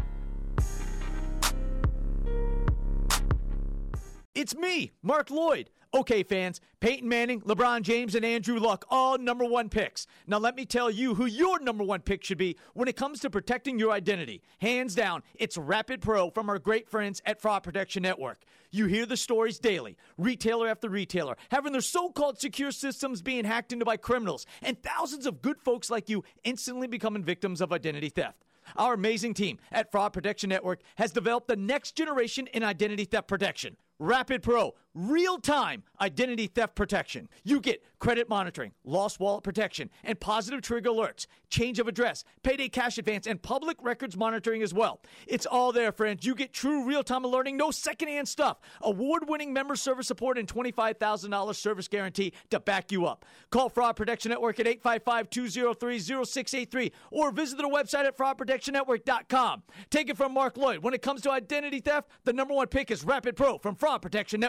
It's me, Mark Lloyd. Okay, fans, Peyton Manning, LeBron James, and Andrew Luck, all number one picks. Now let me tell you who your number one pick should be when it comes to protecting your identity. Hands down, it's Rapid Pro from our great friends at Fraud Protection Network. You hear the stories daily, retailer after retailer, having their so-called secure systems being hacked into by criminals, and thousands of good folks like you instantly becoming victims of identity theft. Our amazing team at Fraud Protection Network has developed the next generation in identity theft protection. Rapid Pro, real-time identity theft protection. You get credit monitoring, lost wallet protection, and positive trigger alerts, change of address, payday cash advance, and public records monitoring as well. It's all there, friends. You get true real-time alerting, no secondhand stuff, award-winning member service support, and twenty-five thousand dollars service guarantee to back you up. Call Fraud Protection Network at eight five five, two oh three, oh six eight three or visit their website at fraud protection network dot com. Take it from Mark Lloyd. When it comes to identity theft, the number one pick is Rapid Pro from Fraud Protection Network.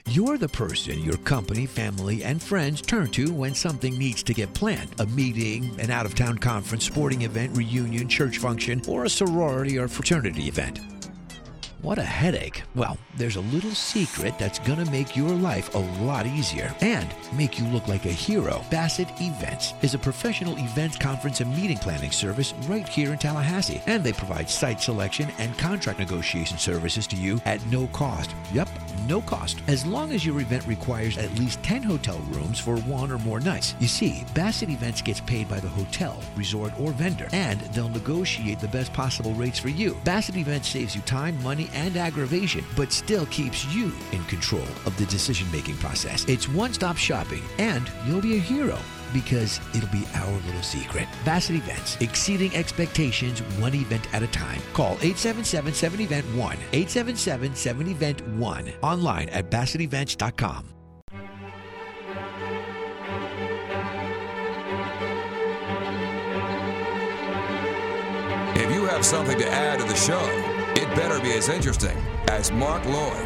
You're the person your company, family, and friends turn to when something needs to get planned. A meeting, an out-of-town conference, sporting event, reunion, church function, or a sorority or fraternity event. What a headache. Well, there's a little secret that's going to make your life a lot easier and make you look like a hero. Bassett Events is a professional events, conference, and meeting planning service right here in Tallahassee. And they provide site selection and contract negotiation services to you at no cost. Yep, no cost. As long as your event requires at least ten hotel rooms for one or more nights. You see, Bassett Events gets paid by the hotel, resort, or vendor, and they'll negotiate the best possible rates for you. Bassett Events saves you time, money, and aggravation, but still keeps you in control of the decision-making process. It's one-stop shopping, and you'll be a hero because it'll be our little secret. Bassett Events, exceeding expectations one event at a time. Call eight seven seven, seven event one, eight seven seven, seven event one, online at bassett events dot com. If you have something to add to the show, it better be as interesting as Mark Lloyd.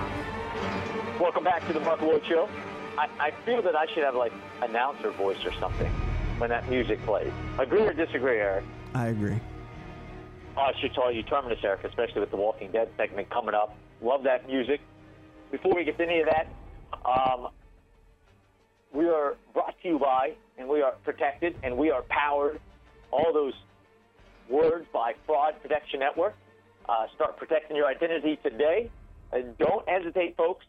Welcome back to the Mark Lloyd Show. I, I feel that I should have, like, announcer voice or something when that music plays. Agree or disagree, Eric? I agree. Oh, I should tell you, Terminus, Eric, especially with the Walking Dead segment coming up. Love that music. Before we get to any of that, um, we are brought to you by, and we are protected, and we are powered, all those words, by Fraud Protection Network. Uh, start protecting your identity today. And don't hesitate, folks.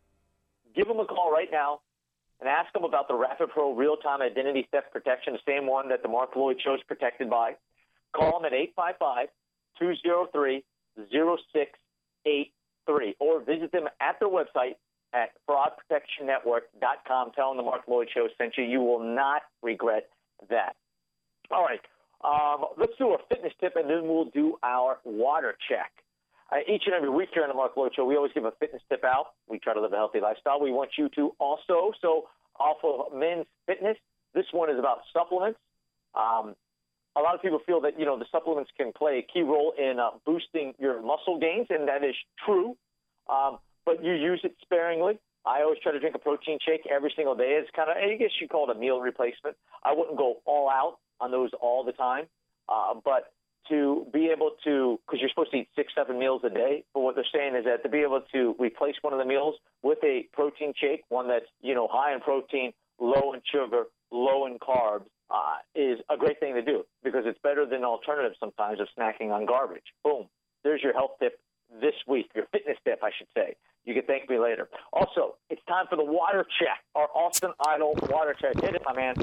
Give them a call right now and ask them about the Rapid Pro real-time identity theft protection, the same one that the Mark Lloyd Show is protected by. Call them at eight five five, two oh three, oh six eight three or visit them at their website at fraud protection network dot com. Tell them the Mark Lloyd Show sent you. You will not regret that. All right. Um, let's do a fitness tip, and then we'll do our water check. Uh, each and every week here on the Mark Lloyd Show, we always give a fitness tip out. We try to live a healthy lifestyle. We want you to also. So off of men's fitness, this one is about supplements. Um, a lot of people feel that, you know, the supplements can play a key role in uh, boosting your muscle gains, and that is true. Um, but you use it sparingly. I always try to drink a protein shake every single day. It's kind of, I guess you call it a meal replacement. I wouldn't go all out on those all the time, uh, but to be able to, because you're supposed to eat six, seven meals a day, but what they're saying is that to be able to replace one of the meals with a protein shake, one that's, you know, high in protein, low in sugar, low in carbs, uh, is a great thing to do because it's better than alternatives sometimes of snacking on garbage. Boom. There's your health tip this week, your fitness tip, I should say. You can thank me later. Also, it's time for the water check, our Austin Idol water check. Hit it, my man.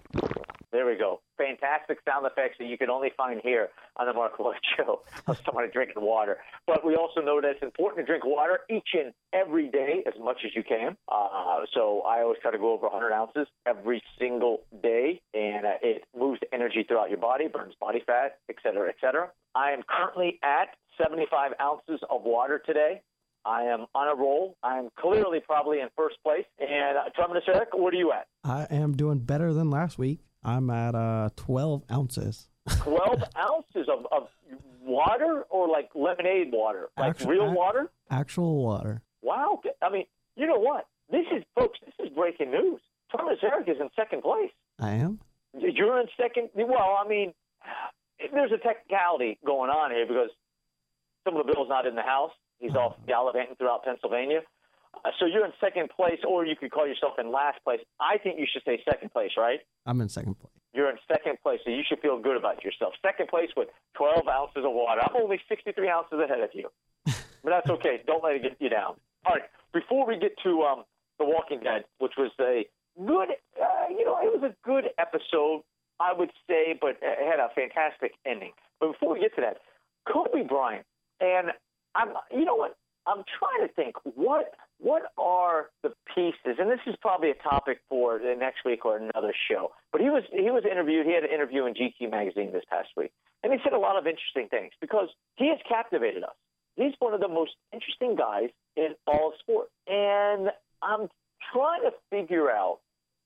There we go. Fantastic sound effects that you can only find here on the Mark Lloyd Show of somebody drinking water. But we also know that it's important to drink water each and every day as much as you can. Uh, so I always try to go over one hundred ounces every single day, and uh, it moves energy throughout your body, burns body fat, et cetera, et cetera. I am currently at seventy-five ounces of water today. I am on a roll. I'm clearly probably in first place. And uh, Terminus Eric, what are you at? I am doing better than last week. I'm at uh, twelve ounces. twelve ounces of, of water or like lemonade water? Like Actual, real ac- water? Actual water. Wow. I mean, you know what? This is, folks, this is breaking news. Terminus Eric is in second place. I am? You're in second. Well, I mean, there's a technicality going on here because some of the Bill's not in the house. He's off gallivanting throughout Pennsylvania. Uh, so you're in second place, or you could call yourself in last place. I think you should say second place, right? I'm in second place. You're in second place, so you should feel good about yourself. Second place with twelve ounces of water. I'm only sixty-three ounces ahead of you. But that's okay. Don't let it get you down. All right. Before we get to um, The Walking Dead, which was a good, uh, you know, it was a good episode, I would say, but it had a fantastic ending. But before we get to that, Kobe Bryant, and I'm, you know what? I'm trying to think what what are the pieces, and this is probably a topic for the next week or another show. But he was he was interviewed. He had an interview in G Q magazine this past week, and he said a lot of interesting things because he has captivated us. He's one of the most interesting guys in all of sport, and I'm trying to figure out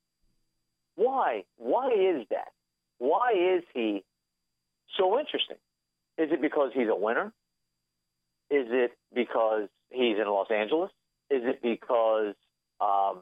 why. Why is that? Why is he so interesting? Is it because he's a winner? Is it because he's in Los Angeles? Is it because um,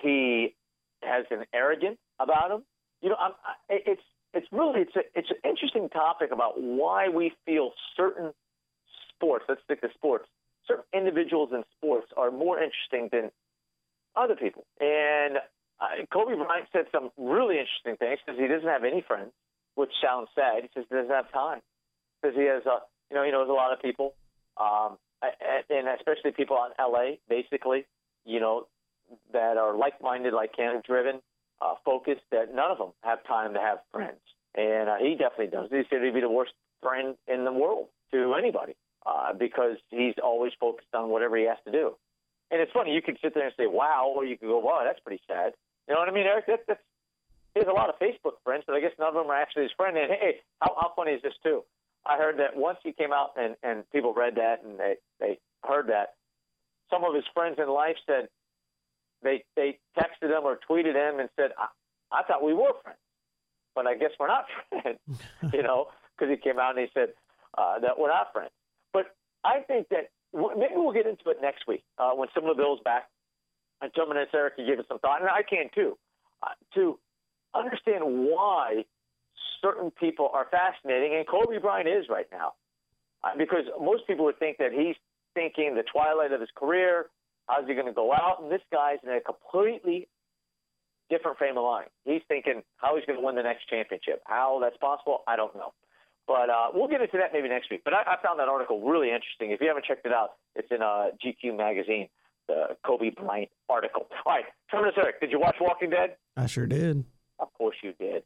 he has an arrogance about him? You know, I'm, it's it's really it's a, it's an interesting topic about why we feel certain sports. Let's stick to sports. Certain individuals in sports are more interesting than other people. And uh, Kobe Bryant said some really interesting things because he doesn't have any friends, which sounds sad. He says he doesn't have time because he has, uh, you know, he knows a lot of people, um, and especially people in L A, basically, you know, that are like-minded, like him, driven, uh, focused, that none of them have time to have friends. And uh, he definitely does. He said he'd be the worst friend in the world to anybody uh, because he's always focused on whatever he has to do. And it's funny, you could sit there and say, wow, or you could go, wow, that's pretty sad. You know what I mean, Eric? That, that's, he has a lot of Facebook friends, but I guess none of them are actually his friend. And, hey, how, how funny is this, too? I heard that once he came out and, and people read that and they, they heard that, some of his friends in life said, they they texted him or tweeted him and said, I, I thought we were friends, but I guess we're not friends, you know, because he came out and he said uh, that we're not friends. But I think that maybe we'll get into it next week uh, when some of the Bills back. And Tom and Eric can give it some thought, and I can too, uh, to understand why certain people are fascinating, and Kobe Bryant is right now. Uh, because most people would think that he's thinking the twilight of his career, how's he going to go out? And this guy's in a completely different frame of mind. He's thinking how he's going to win the next championship. How that's possible, I don't know. But uh, we'll get into that maybe next week. But I, I found that article really interesting. If you haven't checked it out, it's in uh, G Q magazine, the Kobe Bryant article. All right, Terminus Eric, did you watch Walking Dead? I sure did. Of course you did.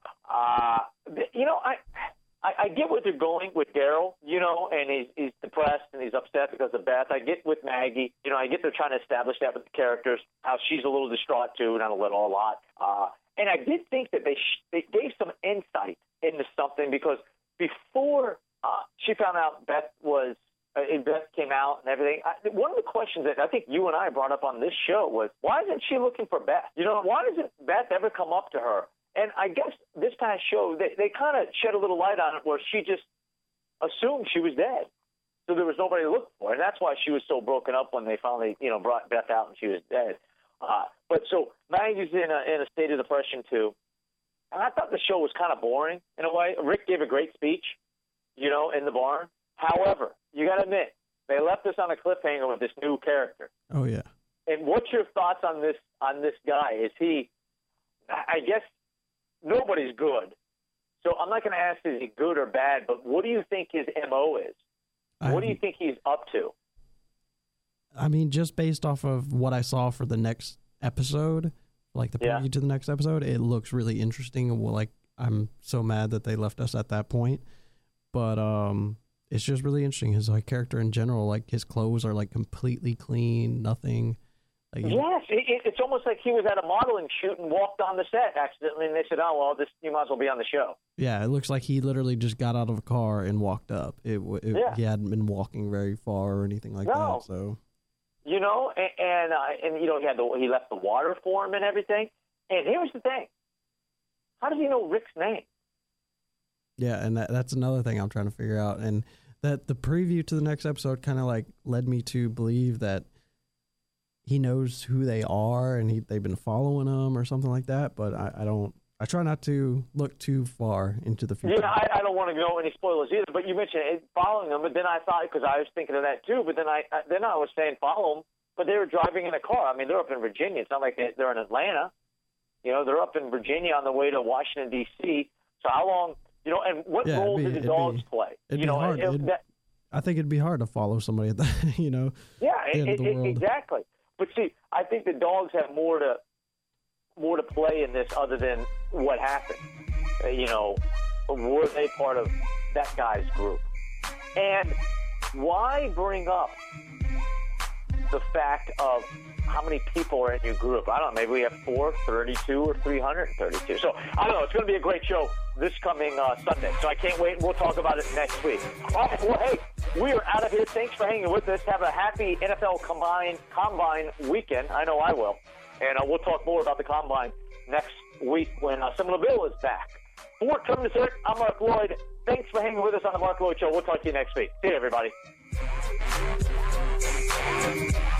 Uh, you know, I, I I get what they're going with Daryl, you know, and he's, he's depressed and he's upset because of Beth. I get with Maggie. You know, I get they're trying to establish that with the characters, how she's a little distraught too, not a little, a lot. Uh, and I did think that they sh- they gave some insight into something because before uh, she found out Beth was uh, Beth came out and everything, I, one of the questions that I think you and I brought up on this show was, why isn't she looking for Beth? You know, why doesn't Beth ever come up to her? And I guess this past show, they, they kind of shed a little light on it where she just assumed she was dead. So there was nobody to look for. And that's why she was so broken up when they finally, you know, brought Beth out and she was dead. Uh, but so Maggie's in a, in a state of depression, too. And I thought the show was kind of boring in a way. Rick gave a great speech, you know, in the barn. However, you got to admit, they left us on a cliffhanger with this new character. Oh, yeah. And what's your thoughts on this on this guy? Is he, I guess, nobody's good. So I'm not going to ask is he good or bad, but what do you think his M O is? What I, do you think he's up to? I mean, just based off of what I saw for the next episode, like the preview yeah. to the next episode, it looks really interesting. Well, like, I'm so mad that they left us at that point. But um, it's just really interesting. His like character in general, like his clothes are like completely clean, nothing. Like, yes, it, it, it's almost like he was at a modeling shoot and walked on the set accidentally, and they said, "Oh well, this you might as well be on the show." Yeah, it looks like he literally just got out of a car and walked up. It, it yeah. He hadn't been walking very far or anything like no. that. So, you know, and and, uh, and you know, he had the he left the water for him and everything. And here's the thing: how does he know Rick's name? Yeah, and that, that's another thing I'm trying to figure out. And that the preview to the next episode kind of like led me to believe that he knows who they are and he, they've been following him or something like that. But I, I don't, I try not to look too far into the future. Yeah, I, I don't want to know any spoilers either, but you mentioned it, following them, but then I thought, because I was thinking of that too, but then I, I then I was saying follow them, but they were driving in a car. I mean, they're up in Virginia. It's not like they, they're in Atlanta. You know, they're up in Virginia on the way to Washington, D C So how long, you know, and what yeah, role be, did the dogs be, play? It'd you be know, hard. it, it, that, I think it'd be hard to follow somebody at that, you know. Yeah, it, it, it, exactly. But see, I think the dogs have more to more to play in this other than what happened. Uh, you know, were they part of that guy's group? And why bring up the fact of how many people are in your group? I don't know, maybe we have four, thirty-two, or three hundred thirty-two. So, I don't know, it's going to be a great show this coming uh, Sunday. So I can't wait. We'll talk about it next week. All right, well, hey, we are out of here. Thanks for hanging with us. Have a happy N F L Combine, Combine weekend. I know I will. And uh, we'll talk more about the Combine next week when uh, Seminole Bill is back. For Terminus Eric, I'm Mark Lloyd. Thanks for hanging with us on the Mark Lloyd Show. We'll talk to you next week. See you, everybody.